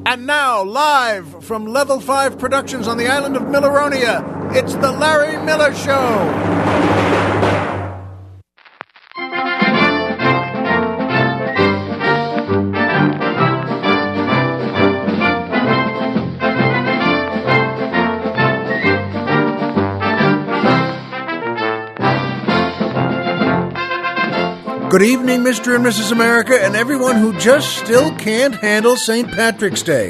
And now, live from Level 5 Productions on the island of Milleronia, it's The Larry Miller Show. Good evening, Mr. and Mrs. America, and everyone who just still can't handle St. Patrick's Day.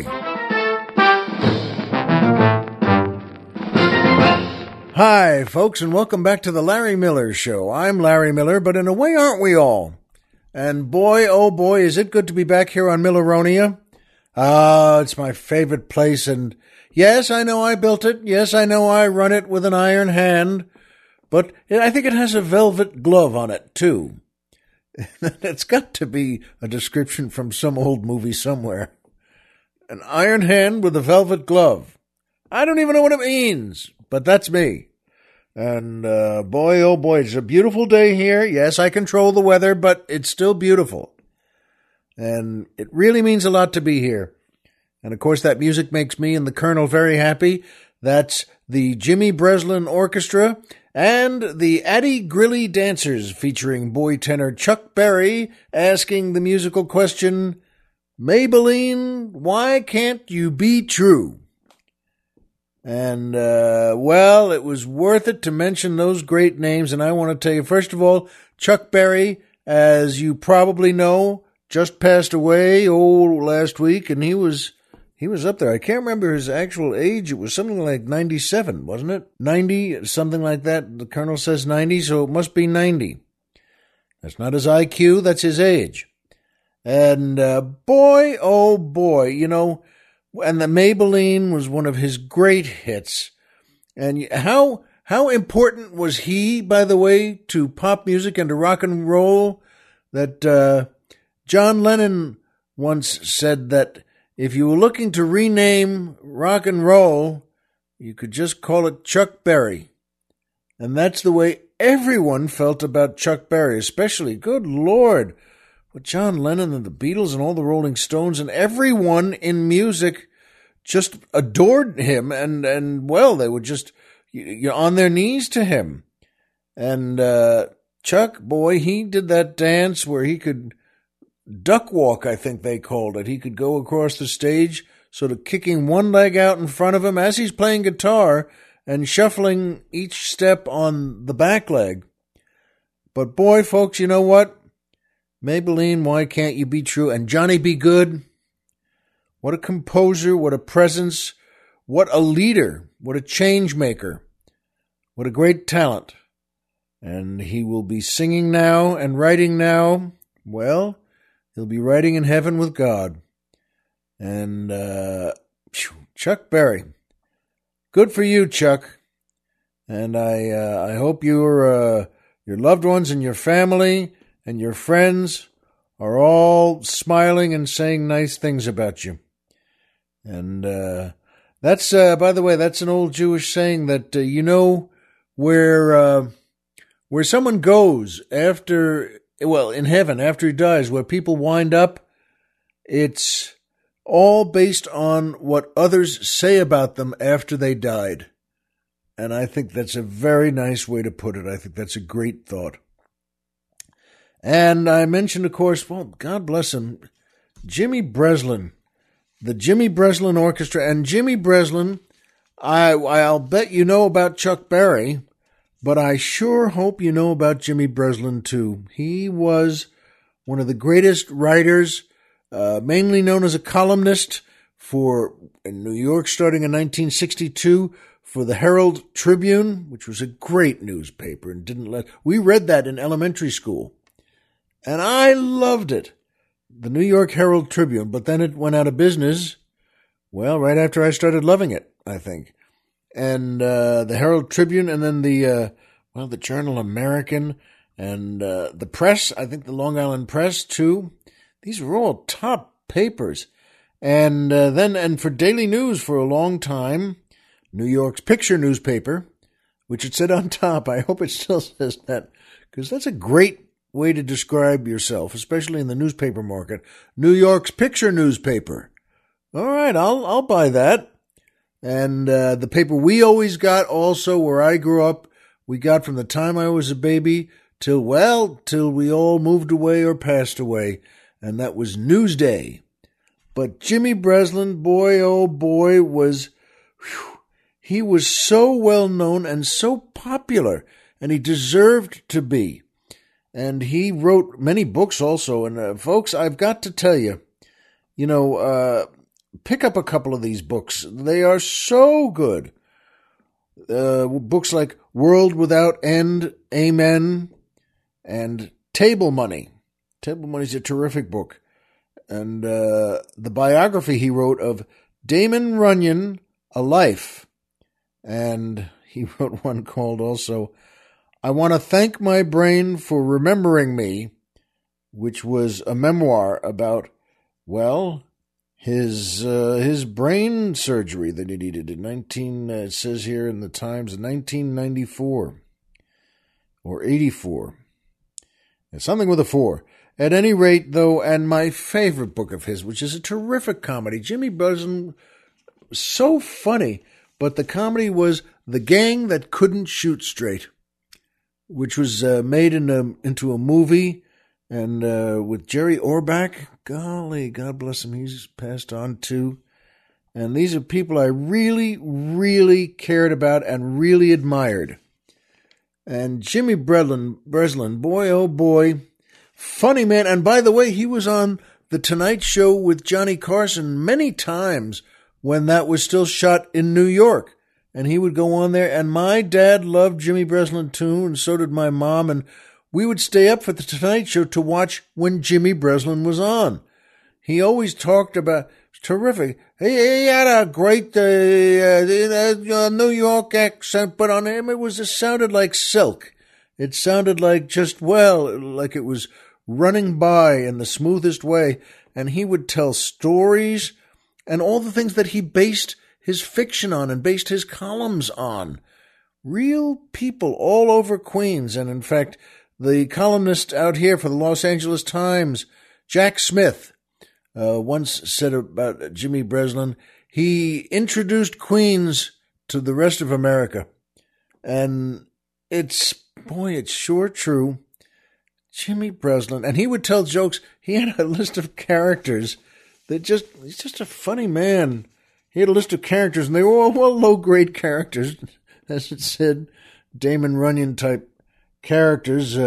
Hi, folks, and welcome back to the Larry Miller Show. I'm Larry Miller, but in a way, aren't we all? And boy, oh boy, is it good to be back here on Milleronia. It's my favorite place, and yes, I know I built it. Yes, I know I run it with an iron hand, but I think it has a velvet glove on it, too. It's got to be a description from some old movie somewhere. An iron hand with a velvet glove. I don't even know what it means, but that's me. And boy, oh boy, it's a beautiful day here. Yes, I control the weather, but it's still beautiful. And it really means a lot to be here. And of course, that music makes me and the Colonel very happy. That's the Jimmy Breslin Orchestra and the Addie Grilly Dancers, featuring boy tenor Chuck Berry, asking the musical question, Maybelline, why can't you be true? And, well, it was worth it to mention those great names, and I want to tell you, first of all, Chuck Berry, as you probably know, just passed away, last week, and he was up there. I can't remember his actual age. It was something like 97, wasn't it? 90, something like that. The Colonel says 90, so it must be 90. That's not his IQ, that's his age. And boy, oh boy, you know, and the Maybelline was one of his great hits. And how important was he, by the way, to pop music and to rock and roll, that John Lennon once said that if you were looking to rename rock and roll, you could just call it Chuck Berry. And that's the way everyone felt about Chuck Berry, especially, good Lord, with John Lennon and the Beatles and all the Rolling Stones and everyone in music just adored him. And well, they would just, you're on their knees to him. And Chuck, boy, he did that dance where he could duck walk, I think they called it. He could go across the stage, sort of kicking one leg out in front of him as he's playing guitar and shuffling each step on the back leg. But boy, folks, you know what? Maybelline, why can't you be true? And Johnny B. Goode, what a composer, what a presence, what a leader, what a change maker, what a great talent. And he will be singing now and writing now. Well, he'll be writing in heaven with God. And Chuck Berry. Good for you, Chuck. And I hope your loved ones and your family and your friends are all smiling and saying nice things about you. And that's, by the way, that's an old Jewish saying that, you know, where someone goes after, well, in heaven, after he dies, where people wind up, it's all based on what others say about them after they died. And I think that's a very nice way to put it. I think that's a great thought. And I mentioned, of course, well, God bless him, Jimmy Breslin, the Jimmy Breslin Orchestra. And Jimmy Breslin, I'll bet you know about Chuck Berry, but I sure hope you know about Jimmy Breslin, too. He was one of the greatest writers, mainly known as a columnist in New York starting in 1962 for the Herald Tribune, which was a great newspaper and we read that in elementary school. And I loved it, the New York Herald Tribune, but then it went out of business, well, right after I started loving it, I think. And the Herald Tribune, and then the Journal American, and the Press, I think the Long Island Press, too. These were all top papers. And then for Daily News for a long time, New York's Picture newspaper, which it said on top, I hope it still says that, because that's a great way to describe yourself, especially in the newspaper market. New York's Picture newspaper. All right, I'll buy that. And the paper we always got also where I grew up, we got from the time I was a baby till we all moved away or passed away. And that was Newsday. But Jimmy Breslin, boy, oh boy, he was so well known and so popular, and he deserved to be. And he wrote many books also. And folks, I've got to tell you, pick up a couple of these books. They are so good. Books like World Without End, Amen, and Table Money. Table Money is a terrific book. And the biography he wrote of Damon Runyon, A Life. And he wrote one called also, I Want to Thank My Brain for Remembering Me, which was a memoir about, his brain surgery that he needed in it says here in the Times, 1994 or 84. Something with a 4. At any rate, though, and my favorite book of his, which is a terrific comedy, Jimmy Breslin, so funny, but the comedy was The Gang That Couldn't Shoot Straight, which was made into a movie, and with Jerry Orbach. Golly, God bless him, he's passed on too. And these are people I really, really cared about and really admired. And Jimmy Breslin, boy, oh boy, funny man. And by the way, he was on The Tonight Show with Johnny Carson many times when that was still shot in New York. And he would go on there. And my dad loved Jimmy Breslin too, and so did my mom. And we would stay up for The Tonight Show to watch when Jimmy Breslin was on. He always talked about, terrific. He had a great New York accent, but on him it sounded like silk. It sounded like like it was running by in the smoothest way. And he would tell stories and all the things that he based his fiction on and based his columns on. Real people all over Queens. And in fact, the columnist out here for the Los Angeles Times, Jack Smith, once said about Jimmy Breslin, he introduced Queens to the rest of America. And it's sure true. Jimmy Breslin. And he would tell jokes. He had a list of characters he's just a funny man. He had a list of characters, and they were all low-grade characters, as it said, Damon Runyon type characters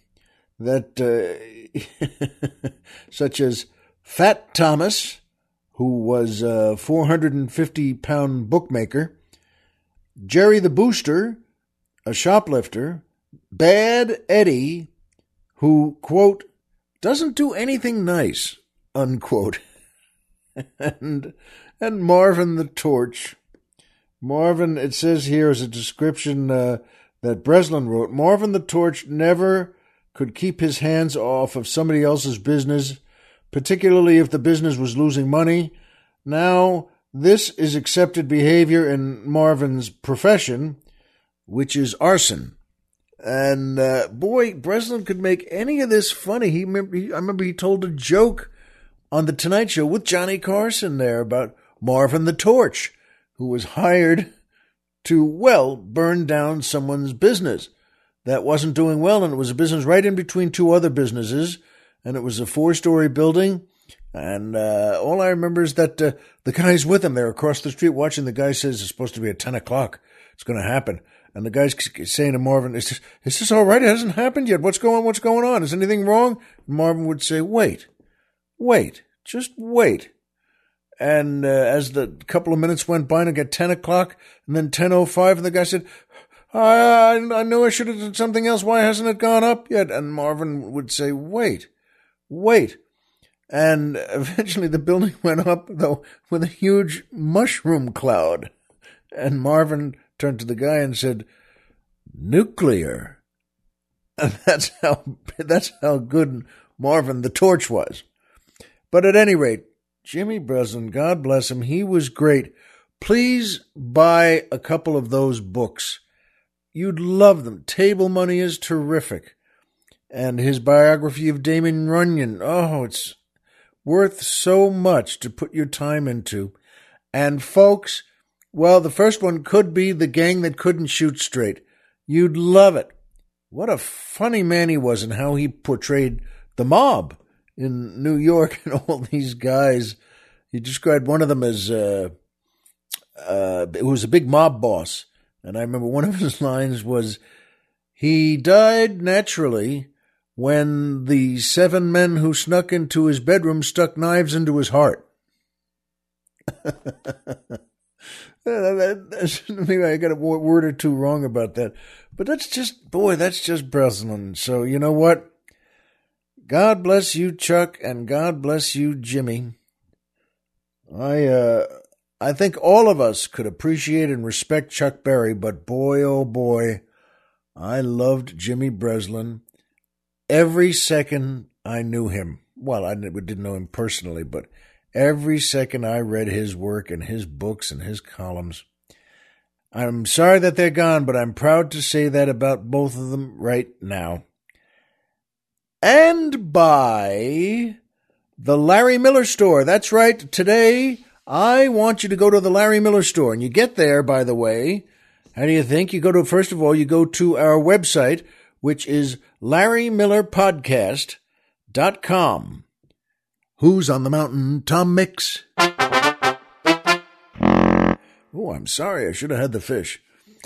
such as Fat Thomas, who was a 450-pound bookmaker, Jerry the Booster, a shoplifter, Bad Eddie, who, quote, doesn't do anything nice, unquote, and Marvin the Torch. Marvin, it says here as a description that Breslin wrote, Marvin the Torch never could keep his hands off of somebody else's business, particularly if the business was losing money. Now, this is accepted behavior in Marvin's profession, which is arson. And, Breslin could make any of this funny. I remember he told a joke on The Tonight Show with Johnny Carson there about Marvin the Torch, who was hired to, burn down someone's business that wasn't doing well. And it was a business right in between two other businesses. And it was a 4-story building. And all I remember is that the guy's with him there across the street watching. The guy says it's supposed to be at 10 o'clock. It's going to happen. And the guy's saying to Marvin, is this all right? It hasn't happened yet. What's going on? Is anything wrong? And Marvin would say, wait, just wait. And as the couple of minutes went by and it got 10 o'clock and then 10:05, and the guy said, I know I should have done something else. Why hasn't it gone up yet? And Marvin would say, wait. And eventually the building went up, though, with a huge mushroom cloud. And Marvin turned to the guy and said, nuclear. And that's how good Marvin the Torch was. But at any rate, Jimmy Breslin, God bless him, he was great. Please buy a couple of those books. You'd love them. Table Money is terrific. And his biography of Damon Runyon, it's worth so much to put your time into. And folks, well, the first one could be The Gang That Couldn't Shoot Straight. You'd love it. What a funny man he was, and how he portrayed the mob in New York and all these guys. He described one of them as it was a big mob boss. And I remember one of his lines was, he died naturally when the 7 men who snuck into his bedroom stuck knives into his heart. Maybe I got a word or two wrong about that. But that's just Breslin. So you know what? God bless you, Chuck, and God bless you, Jimmy. I think all of us could appreciate and respect Chuck Berry, but boy, oh boy, I loved Jimmy Breslin every second I knew him. Well, I didn't know him personally, but every second I read his work and his books and his columns. I'm sorry that they're gone, but I'm proud to say that about both of them right now. And by the Larry Miller Store. That's right. Today, I want you to go to the Larry Miller Store. And you get there, by the way, how do you think? First of all, you go to our website, which is LarryMillerPodcast.com. Who's on the mountain? Tom Mix. Oh, I'm sorry. I should have had the fish.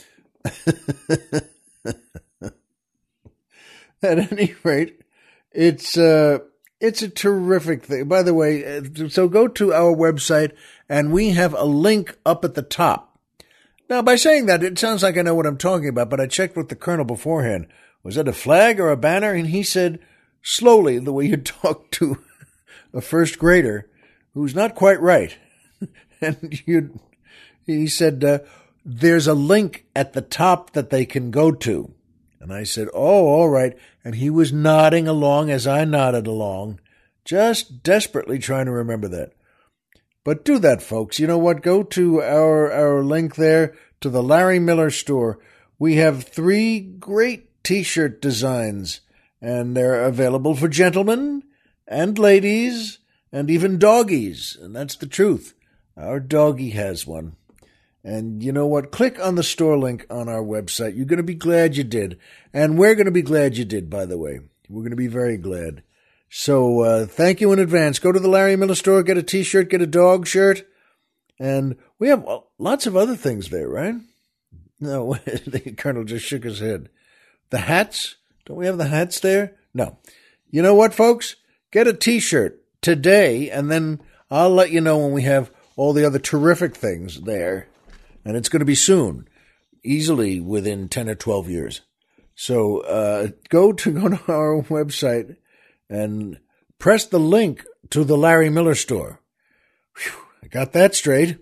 At any rate, it's a terrific thing. By the way, so go to our website, and we have a link up at the top. Now, by saying that, it sounds like I know what I'm talking about, but I checked with the colonel beforehand. Was it a flag or a banner? And he said, slowly, the way you talk to a first grader who's not quite right. And he said, there's a link at the top that they can go to. And I said, oh, all right. And he was nodding along as I nodded along, just desperately trying to remember that. But do that, folks. You know what? Go to our link there to the Larry Miller Store. We have 3 great T-shirt designs, and they're available for gentlemen and ladies and even doggies. And that's the truth. Our doggie has one. And you know what? Click on the store link on our website. You're going to be glad you did. And we're going to be glad you did, by the way. We're going to be very glad. So thank you in advance. Go to the Larry Miller Store, get a T-shirt, get a dog shirt. And we have lots of other things there, right? No, the colonel just shook his head. The hats? Don't we have the hats there? No. You know what, folks? Get a T-shirt today, and then I'll let you know when we have all the other terrific things there. And it's going to be soon, easily within 10 or 12 years. So go to our website and press the link to the Larry Miller Store. Whew, I got that straight.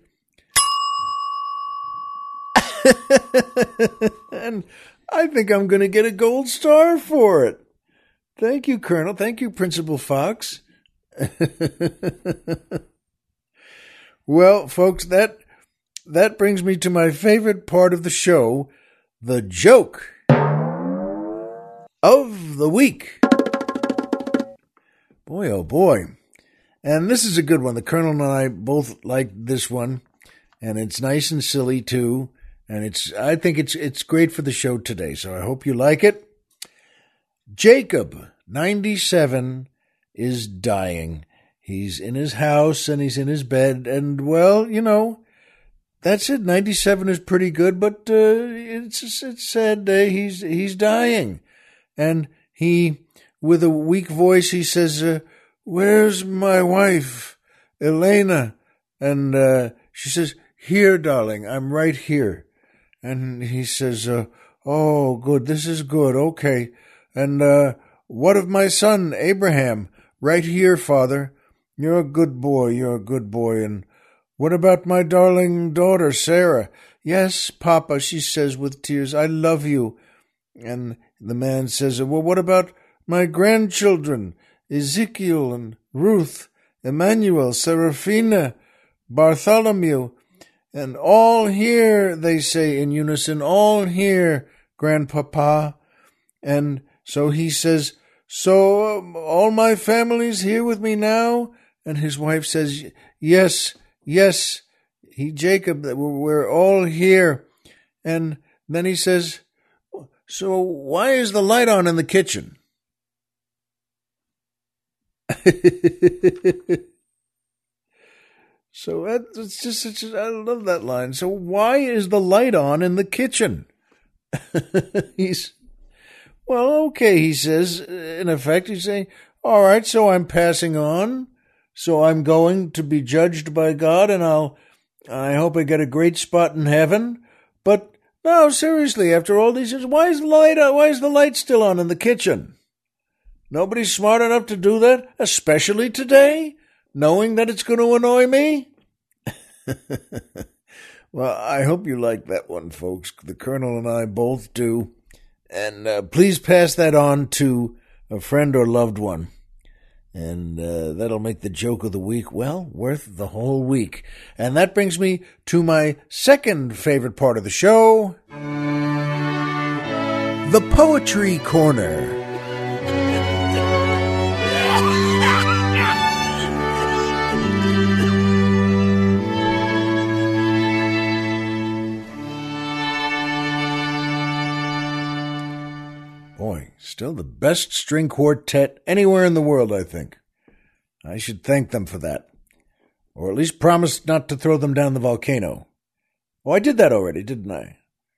And I think I'm going to get a gold star for it. Thank you, Colonel. Thank you, Principal Fox. Well, folks, that brings me to my favorite part of the show, the joke of the week. Boy, oh boy. And this is a good one. The Colonel and I both like this one, and it's nice and silly too. And I think it's great for the show today, so I hope you like it. Jacob, 97, is dying. He's in his house and he's in his bed, and well, you know, that's it. 97 is pretty good, but it's sad. He's dying, and he, with a weak voice, he says, "Where's my wife, Elena?" And she says, "Here, darling, I'm right here." And he says, "Oh, good. This is good. Okay. And what of my son, Abraham?" "Right here, father." "You're a good boy. You're a good boy. And what about my darling daughter, Sarah?" "Yes, Papa," she says with tears, "I love you." And the man says, "Well, what about my grandchildren, Ezekiel and Ruth, Emmanuel, Seraphina, Bartholomew?" "And all here," they say in unison, "all here, Grandpapa." And so he says, "So all my family's here with me now?" And his wife says, yes, Jacob, we're all here. And then he says, so why is the light on in the kitchen? So it's just such I love that line. So why is the light on in the kitchen? Okay, he says, in effect, he's saying, all right, so I'm passing on. So I'm going to be judged by God, and I hope I get a great spot in heaven. But no, seriously, after all these years, why is the light still on in the kitchen? Nobody's smart enough to do that, especially today, knowing that it's going to annoy me. Well, I hope you like that one, folks. The Colonel and I both do. And please pass that on to a friend or loved one. And that'll make the joke of the week, well, worth the whole week. And that brings me to my second favorite part of the show, the Poetry Corner. Boy, still the best string quartet anywhere in the world, I think. I should thank them for that. Or at least promise not to throw them down the volcano. Oh, I did that already, didn't I?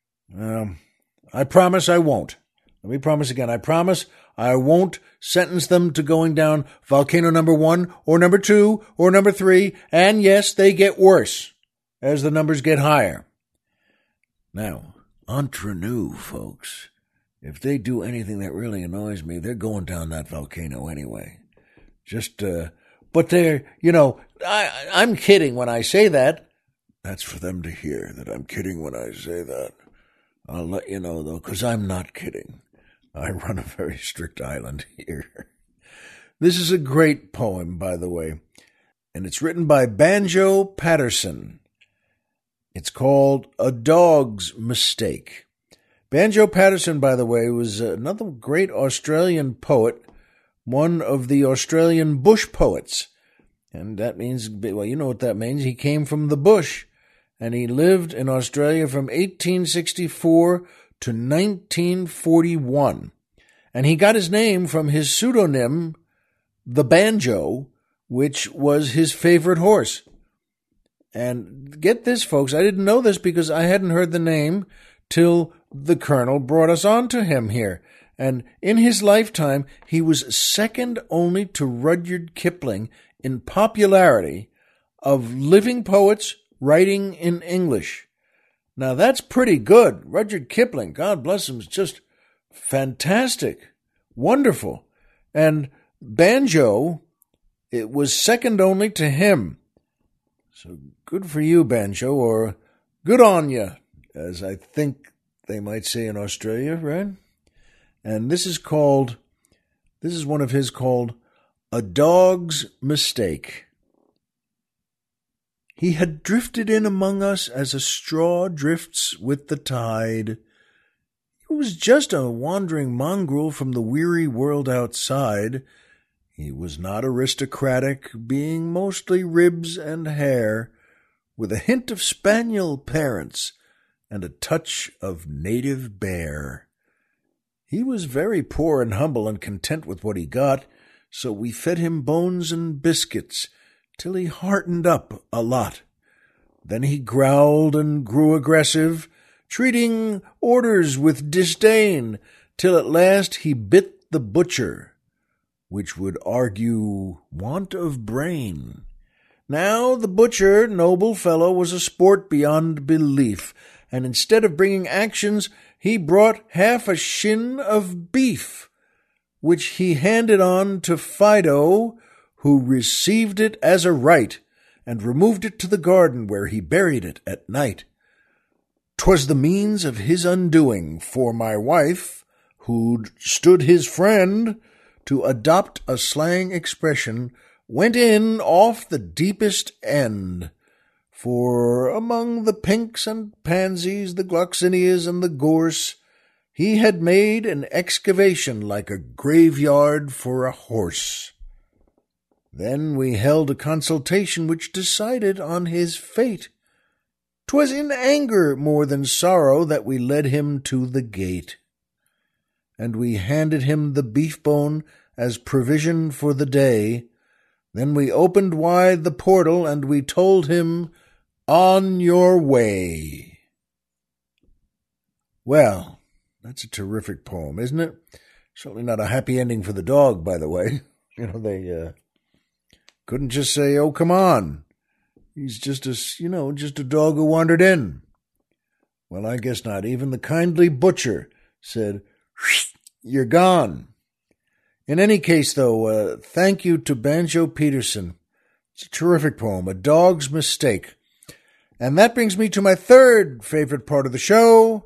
I promise I won't. Let me promise again. I promise I won't sentence them to going down volcano number 1 or number 2 or number 3. And yes, they get worse as the numbers get higher. Now, entre nous, folks. If they do anything that really annoys me, they're going down that volcano anyway. But they're, I'm kidding when I say that. That's for them to hear that I'm kidding when I say that. I'll let you know, though, because I'm not kidding. I run a very strict island here. This is a great poem, by the way, and it's written by Banjo Paterson. It's called A Dog's Mistake. Banjo Paterson, by the way, was another great Australian poet, one of the Australian bush poets. And that means, well, you know what that means. He came from the bush, and he lived in Australia from 1864 to 1941. And he got his name from his pseudonym, the Banjo, which was his favorite horse. And get this, folks, I didn't know this because I hadn't heard the name till the Colonel brought us on to him here. And in his lifetime, he was second only to Rudyard Kipling in popularity of living poets writing in English. Now, that's pretty good. Rudyard Kipling, God bless him, is just fantastic, wonderful. And Banjo, it was second only to him. So good for you, Banjo, or good on you, as I think they might say in Australia, right? And this is one of his called A Dog's Mistake. He had drifted in among us as a straw drifts with the tide. He was just a wandering mongrel from the weary world outside. He was not aristocratic, being mostly ribs and hair, with a hint of spaniel parents and a touch of native bear. He was very poor and humble and content with what he got, so we fed him bones and biscuits till he heartened up a lot. Then he growled and grew aggressive, treating orders with disdain, till at last he bit the butcher, which would argue want of brain. Now the butcher, noble fellow, was a sport beyond belief, and instead of bringing actions, he brought half a shin of beef, which he handed on to Fido, who received it as a right, and removed it to the garden where he buried it at night. 'Twas the means of his undoing, for my wife, who'd stood his friend, to adopt a slang expression, went in off the deepest end. For among the pinks and pansies, the gloxinias and the gorse, he had made an excavation like a graveyard for a horse. Then we held a consultation which decided on his fate. 'Twas in anger more than sorrow that we led him to the gate. And we handed him the beef bone as provision for the day. Then we opened wide the portal and we told him, "On your way." Well, that's a terrific poem, isn't it? Certainly not a happy ending for the dog, by the way. They couldn't just say, "Oh, come on. He's just a dog who wandered in." Well, I guess not. Even the kindly butcher said, "You're gone." In any case, though, thank you to Banjo Peterson. It's a terrific poem, A Dog's Mistake. And that brings me to my third favorite part of the show,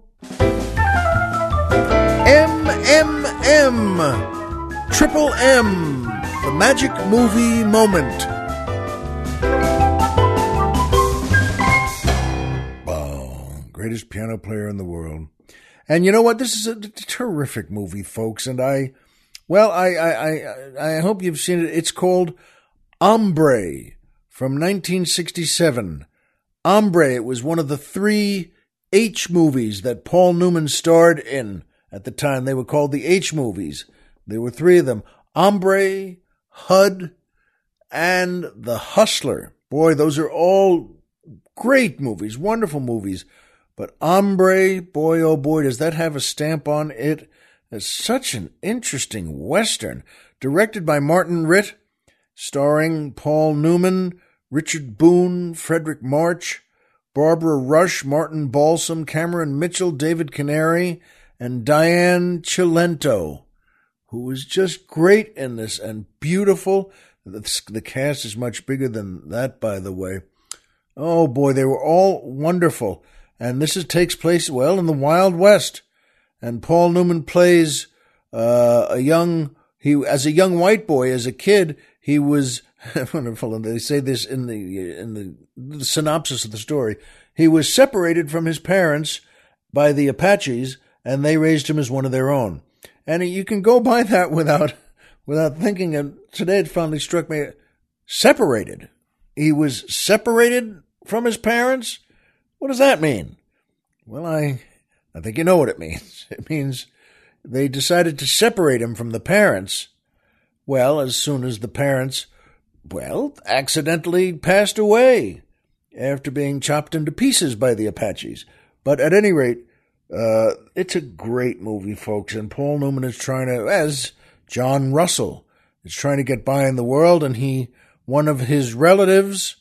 MMM, Triple M, the Magic Movie Moment. Oh, greatest piano player in the world. And you know what? This is a terrific movie, folks, and I hope you've seen it. It's called Hombre from 1967. Hombre, it was one of the 3 H movies that Paul Newman starred in at the time. They were called the H movies. There were 3 of them. Hombre, HUD, and The Hustler. Boy, those are all great movies, wonderful movies. But Hombre, boy, oh boy, does that have a stamp on it. It's such an interesting Western, directed by Martin Ritt, starring Paul Newman, Richard Boone, Frederick March, Barbara Rush, Martin Balsam, Cameron Mitchell, David Canary, and Diane Cilento, who was just great in this and beautiful. The cast is much bigger than that, by the way. Oh boy, they were all wonderful. And this takes place, well, in the Wild West. And Paul Newman plays as a young white boy, as a kid, he was wonderful. And they say this in the synopsis of the story. He was separated from his parents by the Apaches, and they raised him as one of their own. And you can go by that without thinking. And today it finally struck me: separated. He was separated from his parents. What does that mean? Well, I think you know what it means. It means they decided to separate him from the parents. Well, as soon as the parents, accidentally passed away after being chopped into pieces by the Apaches. But at any rate, it's a great movie, folks. And Paul Newman is trying to, as John Russell, is trying to get by in the world. And one of his relatives,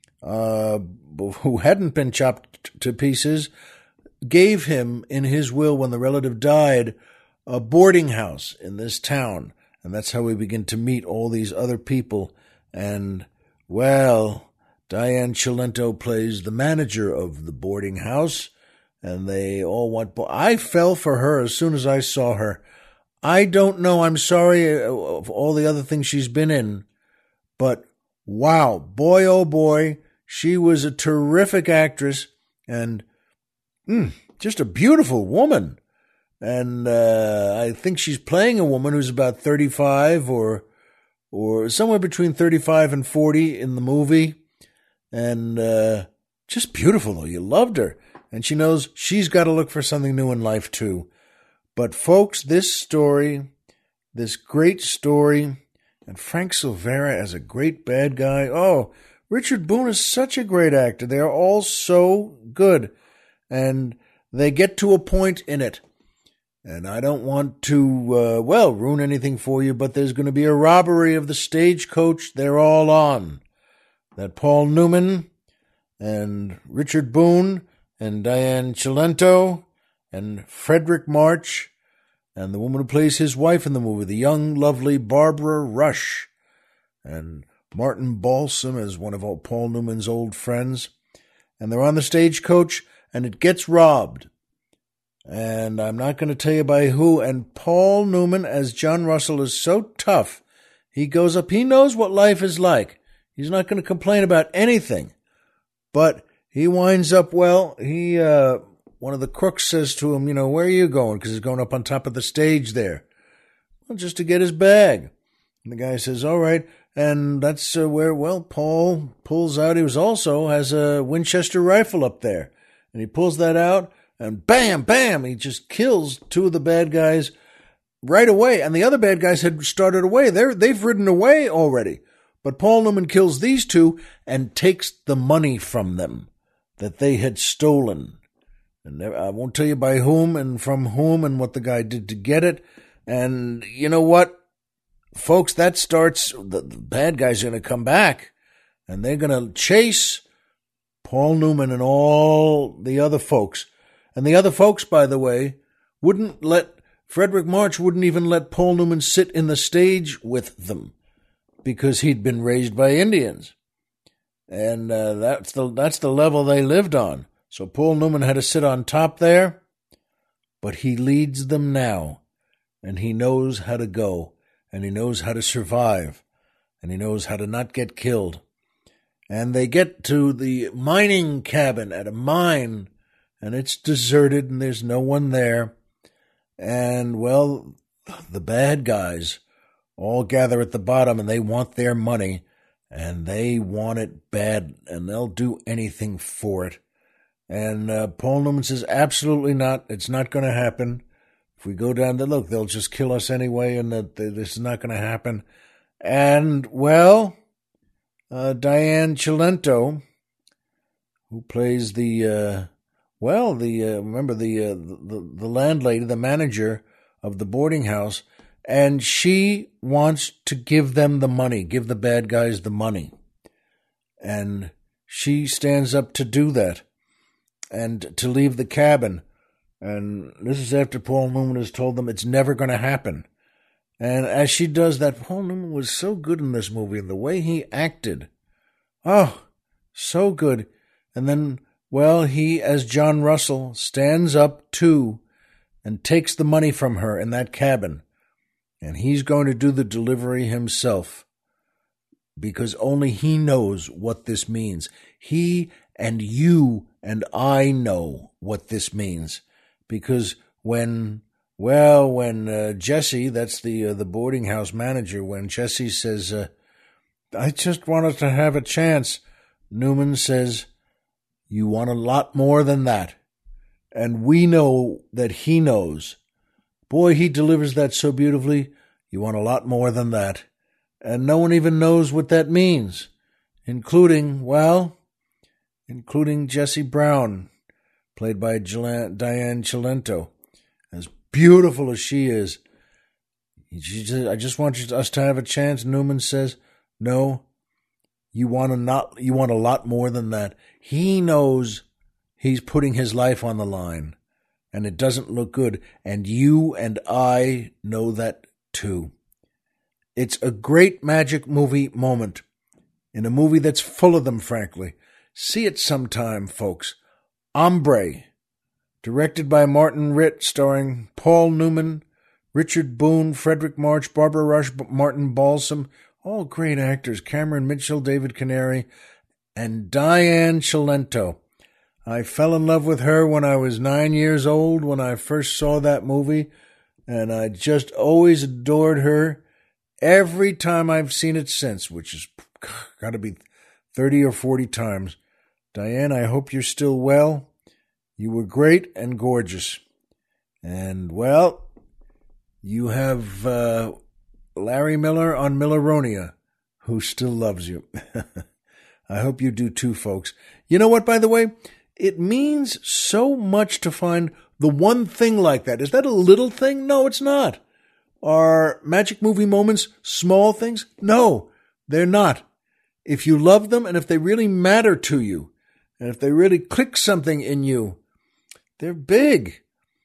who hadn't been chopped to pieces, gave him in his will, when the relative died, a boarding house in this town. And that's how we begin to meet all these other people. And, well, Diane Cilento plays the manager of the boarding house, and they all want... I fell for her as soon as I saw her. I don't know, I'm sorry of all the other things she's been in, but wow, boy, oh boy, she was a terrific actress, and just a beautiful woman. And I think she's playing a woman who's about 35 or somewhere between 35 and 40 in the movie. And just beautiful, though. You loved her. And she knows she's got to look for something new in life, too. But, folks, this story, this great story, and Frank Silvera as a great bad guy. Oh, Richard Boone is such a great actor. They are all so good. And they get to a point in it. And I don't want to, ruin anything for you, but there's going to be a robbery of the stagecoach they're all on. That Paul Newman and Richard Boone and Diane Cilento and Frederick March and the woman who plays his wife in the movie, the young, lovely Barbara Rush, and Martin Balsam as one of Paul Newman's old friends. And they're on the stagecoach, and it gets robbed. And I'm not going to tell you by who. And Paul Newman, as John Russell, is so tough. He goes up. He knows what life is like. He's not going to complain about anything. But he winds up, one of the crooks says to him, where are you going? Because he's going up on top of the stage there. Well, just to get his bag. And the guy says, all right. And that's where, well, Paul pulls out. He also has a Winchester rifle up there. And he pulls that out, and bam, bam, he just kills two of the bad guys right away. And the other bad guys had started away. They've ridden away already. But Paul Newman kills these two and takes the money from them that they had stolen. And I won't tell you by whom and from whom and what the guy did to get it. And you know what, folks, that starts, the bad guys are going to come back, and they're going to chase Paul Newman and all the other folks. And the other folks, by the way, Frederick March wouldn't even let Paul Newman sit in the stage with them because he'd been raised by Indians. And that's the level they lived on. So Paul Newman had to sit on top there, but he leads them now, and he knows how to go, and he knows how to survive, and he knows how to not get killed. And they get to the mining cabin at a mine, and it's deserted, and there's no one there. And, well, the bad guys all gather at the bottom, and they want their money, and they want it bad, and they'll do anything for it. And Paul Newman says, absolutely not. It's not going to happen. If we go down there, look, they'll just kill us anyway, and this is not going to happen. And, well, Diane Cilento, who plays the landlady, the manager of the boarding house, and she wants to give them the money, give the bad guys the money. And she stands up to do that and to leave the cabin. And this is after Paul Newman has told them it's never going to happen. And as she does that, Paul Newman was so good in this movie, and the way he acted. Oh, so good. And then, well, he, as John Russell, stands up too and takes the money from her in that cabin. And he's going to do the delivery himself, because only he knows what this means. He and you and I know what this means. Because when Jesse, that's the boarding house manager, when Jesse says, I just wanted to have a chance, Newman says, you want a lot more than that. And we know that he knows. Boy, he delivers that so beautifully. You want a lot more than that. And no one even knows what that means, including Jessie Brown, played by Diane Cilento. As beautiful as she is. I just want us to have a chance. Newman says, no, you want a lot more than that. He knows he's putting his life on the line, and it doesn't look good. And you and I know that too. It's a great magic movie moment in a movie that's full of them, frankly. See it sometime, folks. Hombre, directed by Martin Ritt, starring Paul Newman, Richard Boone, Frederick March, Barbara Rush, Martin Balsam, all great actors, Cameron Mitchell, David Canary, and Diane Cilento. I fell in love with her when I was 9 years old when I first saw that movie, and I just always adored her every time I've seen it since, which has got to be 30 or 40 times. Diane, I hope you're still well. You were great and gorgeous. And, well, you have Larry Miller on Milleronia, who still loves you. I hope you do too, folks. You know what, by the way? It means so much to find the one thing like that. Is that a little thing? No, it's not. Are magic movie moments small things? No, they're not. If you love them and if they really matter to you, and if they really click something in you, they're big.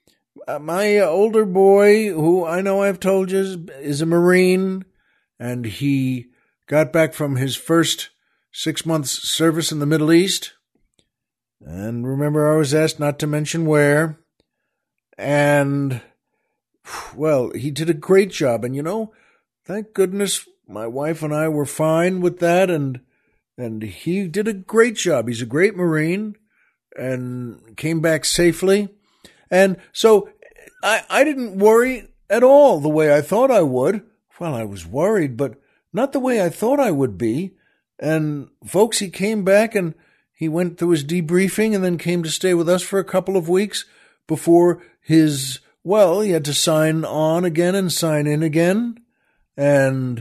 My older boy, who I know I've told you is a Marine, and he got back from his first 6 months service in the Middle East. And remember, I was asked not to mention where. And, well, he did a great job. And, thank goodness my wife and I were fine with that. And he did a great job. He's a great Marine and came back safely. And so I didn't worry at all the way I thought I would. Well, I was worried, but not the way I thought I would be. And folks, he came back and he went through his debriefing and then came to stay with us for a couple of weeks before he had to sign on again and sign in again and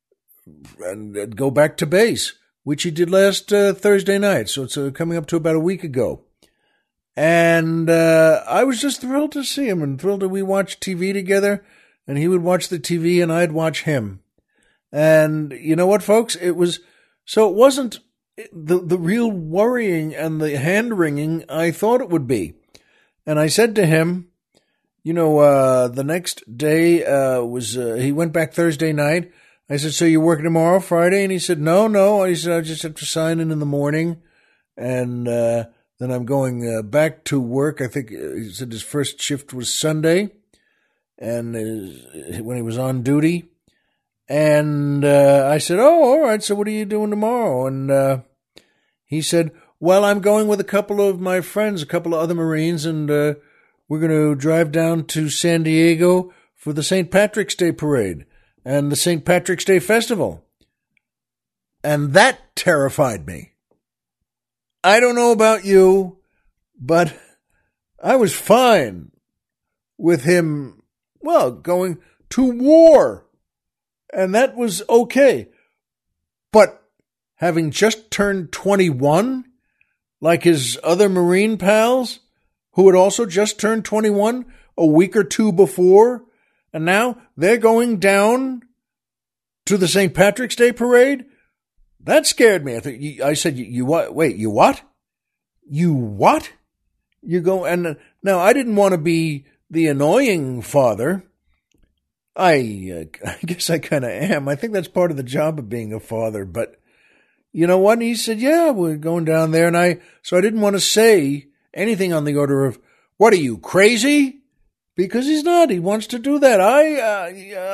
go back to base, which he did last Thursday night. So it's coming up to about a week ago. And I was just thrilled to see him and thrilled that we watched TV together and he would watch the TV and I'd watch him. And you know what, folks? It wasn't the real worrying and the hand-wringing I thought it would be. And I said to him, the next day he went back Thursday night. I said, so you're working tomorrow, Friday? And he said, no. He said, I just have to sign in the morning. And then I'm going back to work. I think he said his first shift was Sunday and when he was on duty. And I said, oh, all right, so what are you doing tomorrow? And he said, well, I'm going with a couple of my friends, a couple of other Marines, and we're going to drive down to San Diego for the St. Patrick's Day Parade and the St. Patrick's Day Festival. And that terrified me. I don't know about you, but I was fine with him, going to war. And that was okay. But having just turned 21, like his other Marine pals, who had also just turned 21 a week or two before, and now they're going down to the St. Patrick's Day Parade, that scared me. I said, you what? Wait, you what? You what? You go, and now I didn't want to be the annoying father. I guess I kind of am. I think that's part of the job of being a father. But you know what? And he said, yeah, we're going down there. And so I didn't want to say anything on the order of, what are you, crazy? Because he's not. He wants to do that. I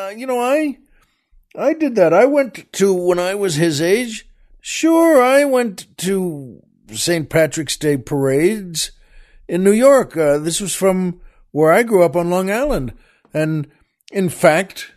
did that. I went to, when I was his age, sure, I went to St. Patrick's Day parades in New York. This was from where I grew up on Long Island. And in fact,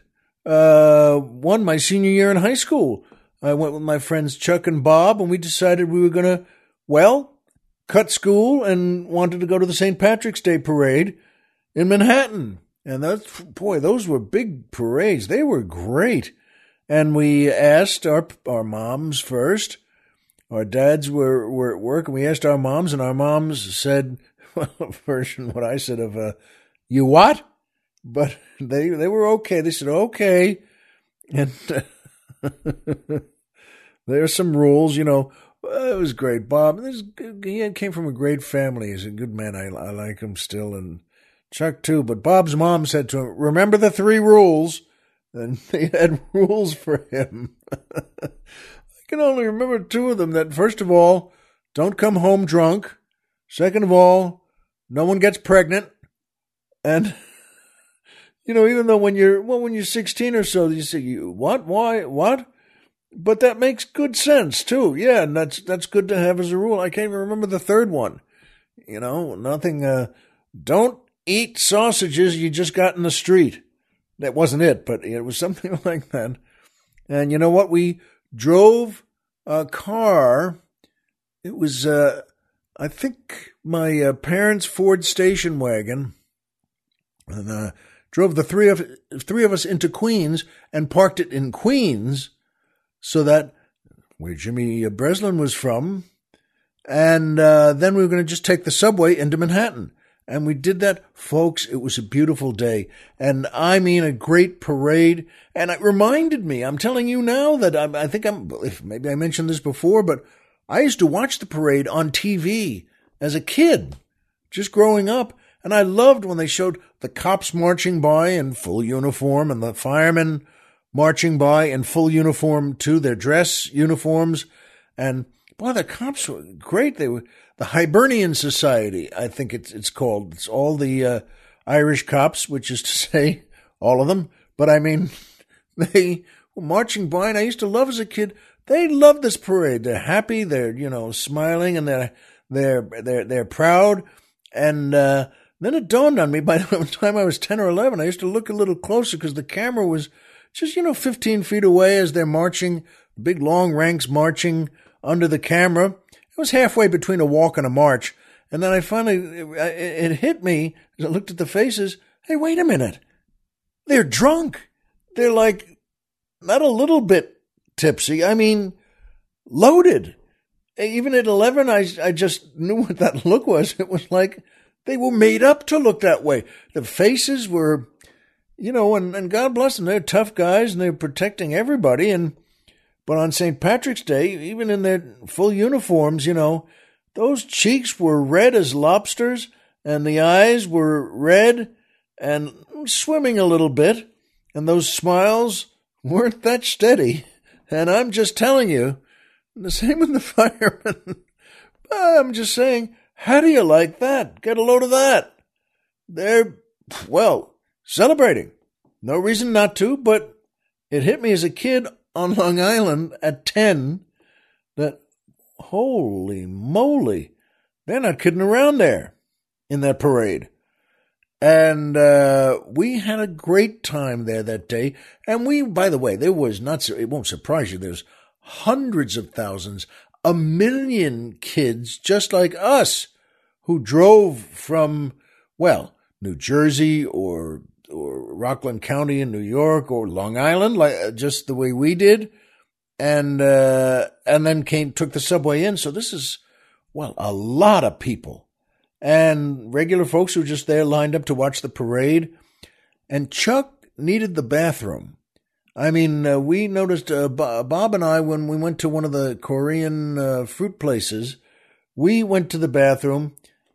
my senior year in high school, I went with my friends Chuck and Bob, and we decided we were going to, cut school and wanted to go to the St. Patrick's Day Parade in Manhattan. And those were big parades. They were great. And we asked our moms first. Our dads were at work, and we asked our moms, and our moms said, version what I said of, you what? But they were okay. They said, okay. And there are some rules, it was great. Bob, he came from a great family. He's a good man. I like him still, and Chuck too. But Bob's mom said to him, remember the 3 rules? And they had rules for him. I can only remember 2 of them. That first of all, don't come home drunk. Second of all, no one gets pregnant. And even though when you're 16 or so, you say, what, why, what? But that makes good sense too. Yeah, and that's good to have as a rule. I can't even remember the 3rd one. Nothing. Don't eat sausages you just got in the street. That wasn't it, but it was something like that. And you know what? We drove a car. It was, I think, my parents' Ford station wagon, and drove the three of us into Queens and parked it in Queens, so that where Jimmy Breslin was from, and then we were going to just take the subway into Manhattan. And we did that, folks. It was a beautiful day. And I mean, a great parade. And it reminded me, I'm telling you now that maybe I mentioned this before, but I used to watch the parade on TV as a kid, just growing up. And I loved when they showed the cops marching by in full uniform and the firemen marching by in full uniform too, their dress uniforms. And boy, the cops were great. They were the Hibernian Society, I think it's called. It's all the Irish cops, which is to say all of them. But I mean, they were marching by, and I used to love as a kid. They love this parade. They're happy. They're smiling, and they're proud. And then it dawned on me by the time I was 10 or 11, I used to look a little closer because the camera was just, 15 feet away as they're marching, big long ranks marching under the camera. It was halfway between a walk and a march. And then I finally, it hit me as I looked at the faces. Hey, wait a minute. They're drunk. They're like not a little bit tipsy. I mean, loaded. Even at 11, I just knew what that look was. It was like they were made up to look that way. The faces were, and God bless them, they're tough guys and they're protecting everybody. But on St. Patrick's Day, even in their full uniforms, those cheeks were red as lobsters and the eyes were red and swimming a little bit. And those smiles weren't that steady. And I'm just telling you, the same with the firemen. I'm just saying, how do you like that? Get a load of that. They're, celebrating. No reason not to, but it hit me as a kid on Long Island at 10 that, holy moly, they're not kidding around there in that parade. And we had a great time there that day. And by the way, there was it won't surprise you, there's hundreds of thousands, 1 million kids just like us who drove from, New Jersey or Rockland County in New York or Long Island, like just the way we did, and then took the subway in. So this is, a lot of people. And regular folks who were just there lined up to watch the parade. And Chuck needed the bathroom. I mean, we noticed, Bob and I, when we went to one of the Korean fruit places, we went to the bathroom.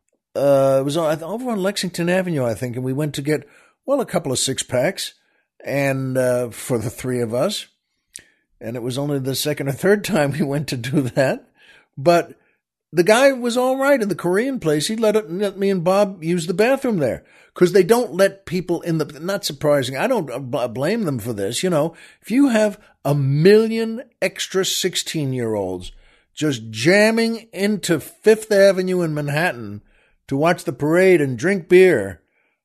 It was over on Lexington Avenue, I think, and we went to get, a couple of 6-packs and for the three of us. And it was only the second or third time we went to do that. But the guy was all right in the Korean place. He let me and Bob use the bathroom there because they don't let people in the, not surprising. I don't blame them for this. If you have 1 million extra 16-year-olds just jamming into Fifth Avenue in Manhattan to watch the parade and drink beer,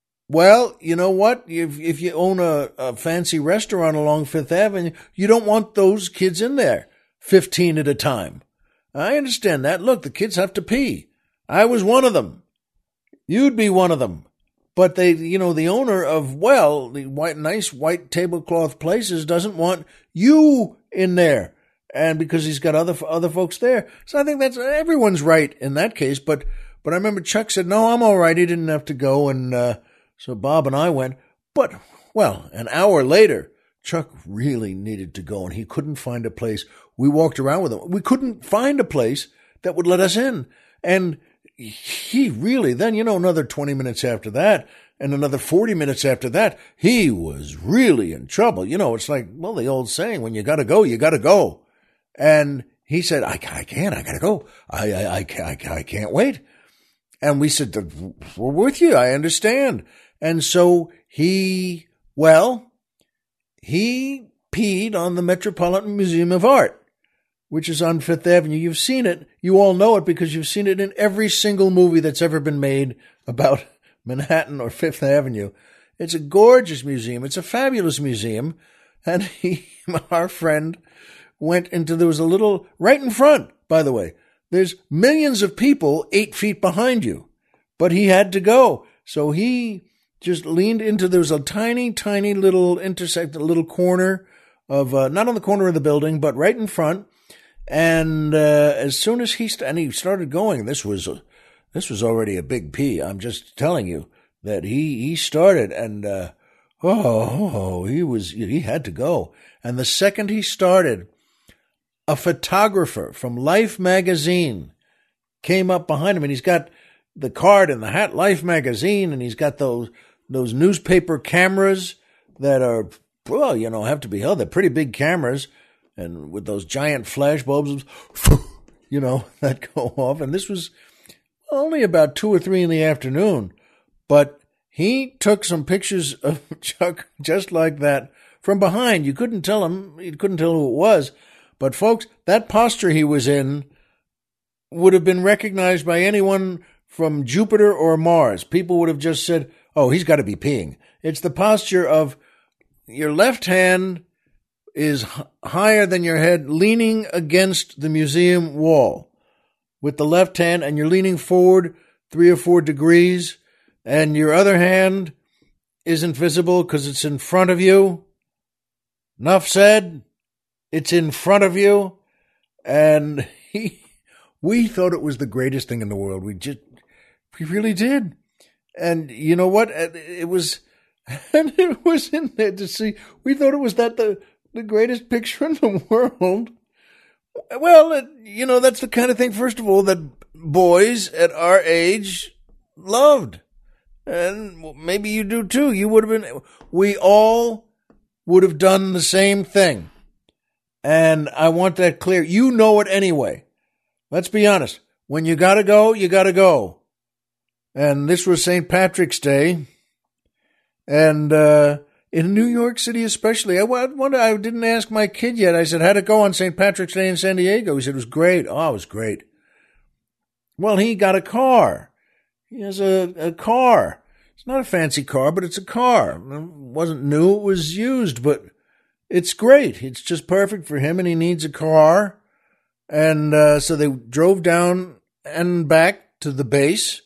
you know what? If you own a fancy restaurant along Fifth Avenue, you don't want those kids in there 15 at a time. I understand that. Look, the kids have to pee. I was one of them. You'd be one of them. But the owner of, the nice white tablecloth places doesn't want you in there. And because he's got other folks there. So I think that's, everyone's right in that case. But I remember Chuck said, no, I'm all right. He didn't have to go. And so Bob and I went. But, an hour later, Chuck really needed to go and he couldn't find a place. We walked around with him. We couldn't find a place that would let us in. And he really, then, another 20 minutes after that and another 40 minutes after that, he was really in trouble. It's like, the old saying, when you got to go, you got to go. And he said, I can't, I got to go. I can't wait. And we said, we're with you. I understand. And so he peed on the Metropolitan Museum of Art, which is on Fifth Avenue. You've seen it. You all know it because you've seen it in every single movie that's ever been made about Manhattan or Fifth Avenue. It's a gorgeous museum. It's a fabulous museum. And our friend there was a little, right in front, by the way. There's millions of people 8 feet behind you. But he had to go. So he just leaned into, there was a tiny, tiny little intersect, a little corner of, not on the corner of the building, but right in front. And as soon as he started going, this was already a big pee. I'm just telling you that he started, and he had to go. And the second he started, a photographer from Life magazine came up behind him, and he's got the card and the hat, Life magazine, and he's got those newspaper cameras that are, have to be held. They're pretty big cameras. And with those giant flash bulbs, that go off. And this was only about 2 or 3 in the afternoon. But he took some pictures of Chuck just like that from behind. You couldn't tell him. You couldn't tell who it was. But, folks, that posture he was in would have been recognized by anyone from Jupiter or Mars. People would have just said, oh, he's got to be peeing. It's the posture of, your left hand is higher than your head, leaning against the museum wall with the left hand, and you're leaning forward 3 or 4 degrees, and your other hand isn't visible because it's in front of you. Enough said. It's in front of you. And we thought it was the greatest thing in the world. We really did. And you know what? It was in there to see. We thought it was the greatest picture in the world. Well, that's the kind of thing, first of all, that boys at our age loved. And maybe you do too. We all would have done the same thing. And I want that clear. You know it anyway. Let's be honest. When you gotta go, you gotta go. And this was St. Patrick's Day. And in New York City especially, I didn't ask my kid yet. I said, how'd it go on St. Patrick's Day in San Diego? He said, it was great. Oh, it was great. Well, he got a car. He has a car. It's not a fancy car, but it's a car. It wasn't new, it was used, but it's great. It's just perfect for him, and he needs a car. And so they drove down and back to the base.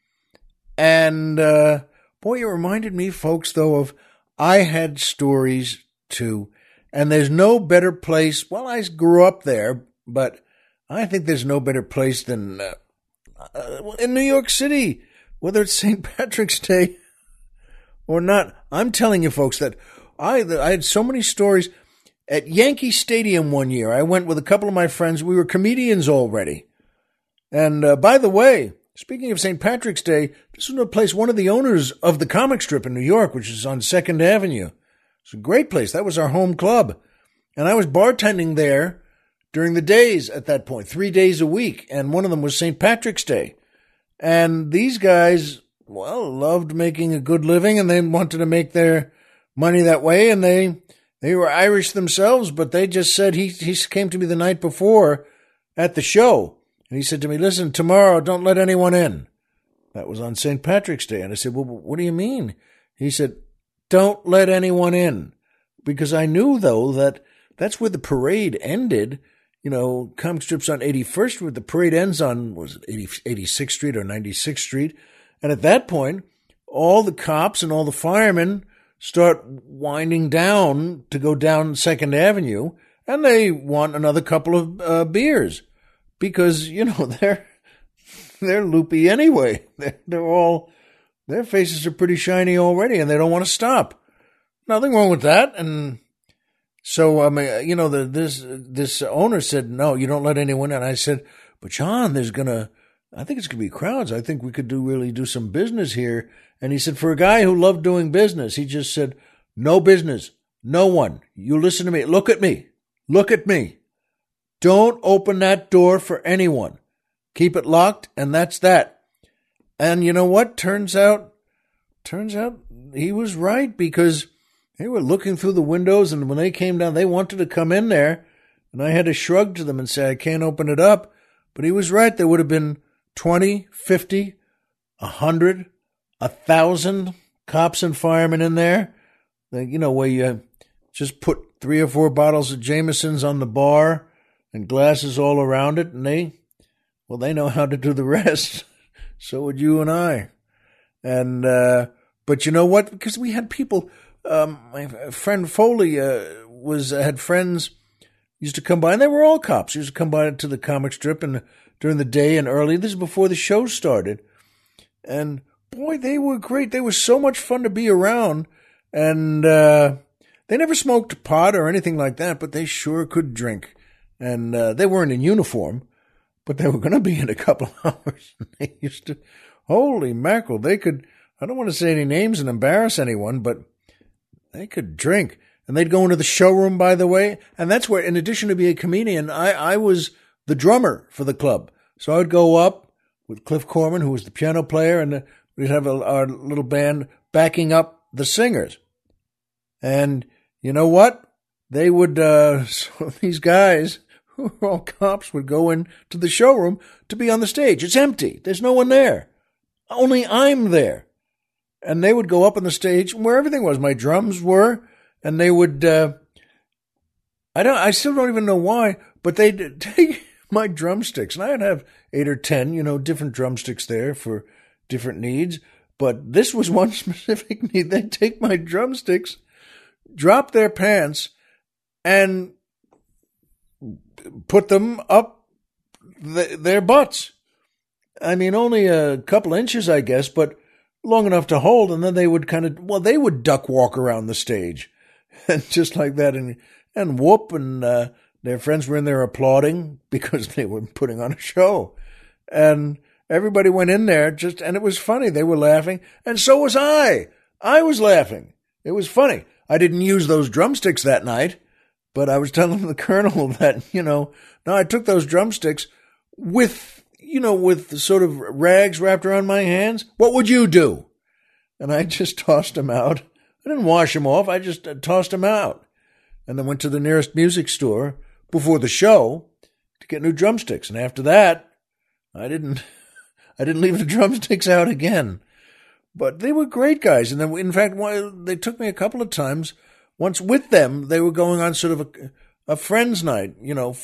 And boy, it reminded me, folks, though, of I had stories too. And there's no better place. Well, I grew up there, but I think there's no better place than in New York City, whether it's St. Patrick's Day or not. I'm telling you, folks, that I had so many stories. At Yankee Stadium one year, I went with a couple of my friends. We were comedians already. And by the way, speaking of St. Patrick's Day, this was a place, one of the owners of the comic strip in New York, which is on 2nd Avenue. It's a great place. That was our home club. And I was bartending there during the days at that point, 3 days a week. And one of them was St. Patrick's Day. And these guys, well, loved making a good living, and they wanted to make their money that way. And they were Irish themselves, but they just said, he came to me the night before at the show. And he said to me, listen, tomorrow, don't let anyone in. That was on St. Patrick's Day. And I said, well, what do you mean? He said, don't let anyone in. Because I knew, though, that that's where the parade ended. You know, comic strips on 81st, where the parade ends on, was it 86th Street or 96th Street? And at that point, all the cops and all the firemen start winding down to go down 2nd Avenue, and they want another couple of beers. Because, they're loopy anyway. Their faces are pretty shiny already, and they don't want to stop. Nothing wrong with that. And so, this owner said, no, you don't let anyone in. I said, but John, I think it's going to be crowds. I think we could really do some business here. And he said, for a guy who loved doing business, he just said, no business, no one. You listen to me. Look at me. Look at me. Don't open that door for anyone. Keep it locked, and that's that. And you know what? Turns out he was right, because they were looking through the windows, and when they came down, they wanted to come in there, and I had to shrug to them and say, I can't open it up. But he was right. There would have been 20, 50, 100, 1,000 cops and firemen in there. Where you just put 3 or 4 bottles of Jameson's on the bar and glasses all around it, and they know how to do the rest. So would you and I. And but you know what? Because we had people. My friend Foley had friends used to come by, and they were all cops. Used to come by to the comic strip and during the day and early. This is before the show started, and boy, they were great. They were so much fun to be around, and they never smoked pot or anything like that, but they sure could drink. And they weren't in uniform, but they were going to be in a couple of hours. They used to, holy mackerel, they could, I don't want to say any names and embarrass anyone, but they could drink. And they'd go into the showroom, by the way. And that's where, in addition to being a comedian, I was the drummer for the club. So I would go up with Cliff Corman, who was the piano player, and we'd have our little band backing up the singers. And you know what? They would, so these guys who were all cops would go into the showroom to be on the stage. It's empty. There's no one there. Only I'm there. And they would go up on the stage where everything was. My drums were, and they would, I still don't even know why, but they'd take my drumsticks, and I'd have 8 or 10, different drumsticks there for different needs. But this was one specific need. They'd take my drumsticks, drop their pants, and put them up their butts. I mean, only a couple inches, I guess, but long enough to hold. And then they would they would duck walk around the stage, and just like that, and whoop, and their friends were in there applauding because they were putting on a show. And everybody went in there and it was funny. They were laughing, and so was I. I was laughing. It was funny. I didn't use those drumsticks that night, but I was telling the colonel that, no, I took those drumsticks with sort of rags wrapped around my hands. What would you do? And I just tossed them out. I didn't wash them off. I just tossed them out, and then went to the nearest music store before the show to get new drumsticks. And after that, I didn't leave the drumsticks out again. But they were great guys. And then, in fact, they took me a couple of times. Once with them, they were going on sort of a friends' night,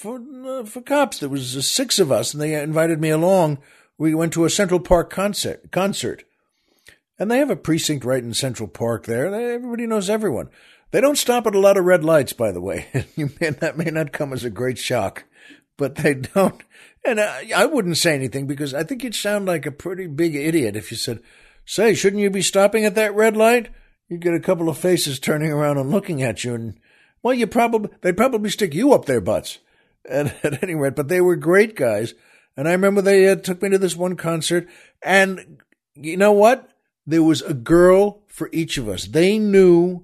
for cops. There was 6 of us, and they invited me along. We went to a Central Park concert. And they have a precinct right in Central Park there. Everybody knows everyone. They don't stop at a lot of red lights, by the way. That may not come as a great shock, but they don't. And I wouldn't say anything because I think you'd sound like a pretty big idiot if you said, "Say, shouldn't you be stopping at that red light?" You'd get a couple of faces turning around and looking at you, and well, they'd probably stick you up their butts. At any rate, but they were great guys. And I remember they took me to this one concert, and you know what? There was a girl for each of us. They knew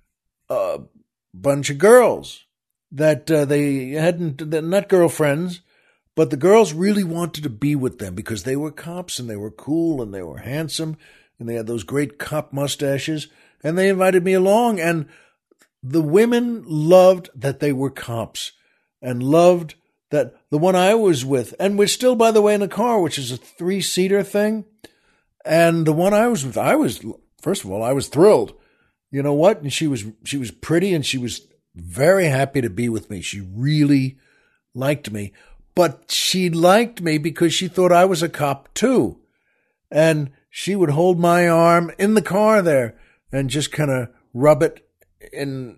a bunch of girls that they hadn't, they're not girlfriends, but the girls really wanted to be with them because they were cops and they were cool and they were handsome and they had those great cop mustaches, and they invited me along, and the women loved that they were cops and loved that the one I was with, and we're still, by the way, in a car, which is a 3-seater thing. And the one I was with, first of all, I was thrilled. You know what? And she was pretty, and she was very happy to be with me. She really liked me, but she liked me because she thought I was a cop too. And she would hold my arm in the car there and just kind of rub it in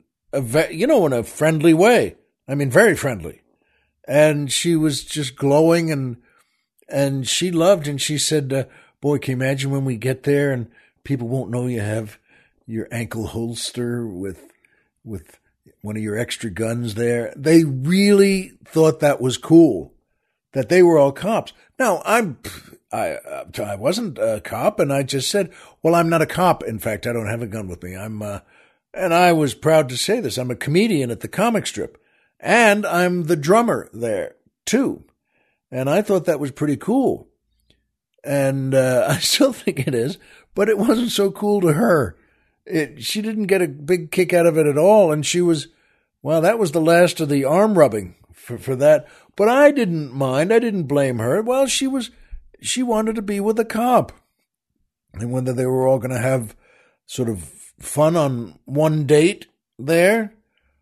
in a friendly way. I mean, very friendly. And she was just glowing, and she loved, and she said, "Boy, can you imagine when we get there and people won't know you have your ankle holster with one of your extra guns there." They really thought that was cool, that they were all cops. Now, I wasn't a cop, and I just said, "Well, I'm not a cop. In fact, I don't have a gun with me. And I was proud to say this. I'm a comedian at the comic strip, and I'm the drummer there too." And I thought that was pretty cool. And I still think it is, but it wasn't so cool to her. She didn't get a big kick out of it at all, and she was, well, that was the last of the arm rubbing for that. But I didn't mind. I didn't blame her. Well, she wanted to be with a cop. And whether they were all going to have sort of fun on one date there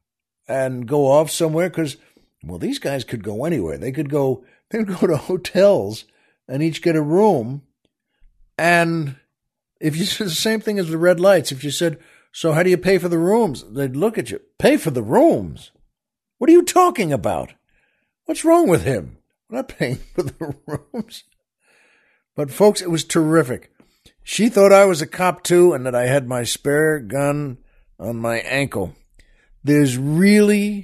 and go off somewhere, because, well, these guys could go anywhere. They would go to hotels and each get a room. And if you said the same thing as the red lights, if you said, "So how do you pay for the rooms?" They'd look at you. "Pay for the rooms? What are you talking about? What's wrong with him? We're not paying for the rooms." But folks, it was terrific. She thought I was a cop too, and that I had my spare gun on my ankle. There's really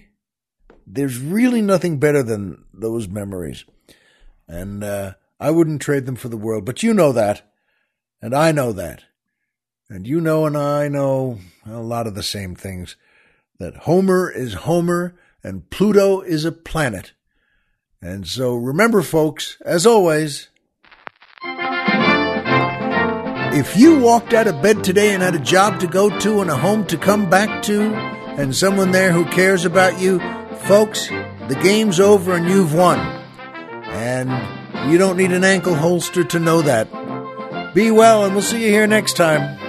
nothing better than those memories. And I wouldn't trade them for the world, but you know that, and I know that, and you know and I know a lot of the same things, that Homer is Homer and Pluto is a planet. And so remember, folks, as always, if you walked out of bed today and had a job to go to and a home to come back to and someone there who cares about you, folks, the game's over and you've won. And you don't need an ankle holster to know that. Be well, and we'll see you here next time.